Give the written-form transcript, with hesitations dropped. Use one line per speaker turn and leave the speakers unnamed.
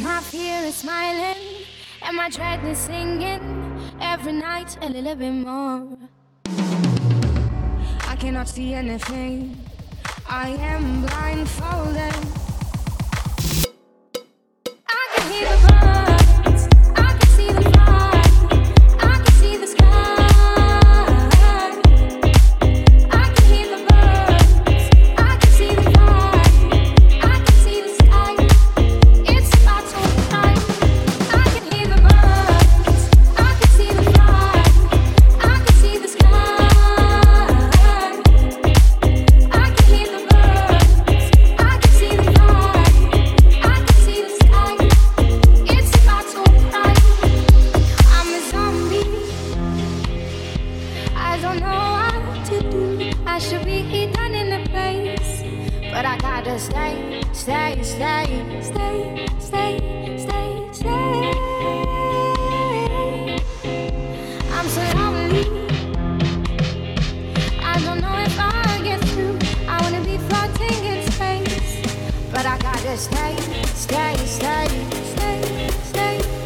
My fear is smiling, and my dread is singing. Every night a little bit more. I cannot see anything. I am blindfolded. I can hear the birds. I can see the fire. I can see the sky. I can hear the birds. I can see the fire. I can see the sky. It's about to time. I can hear the birds. I can see the fire. I can see the sky. I can hear the birds. I can see the fire. I can see the sky. It's about to time. I'm a zombie. I don't know what to do. I should be hidden in a place, but I gotta stay, stay, stay, stay, stay, stay, stay. I'm so lonely. I don't know if I'll get through. I wanna be floating in space, but I gotta stay, stay, stay, stay, stay.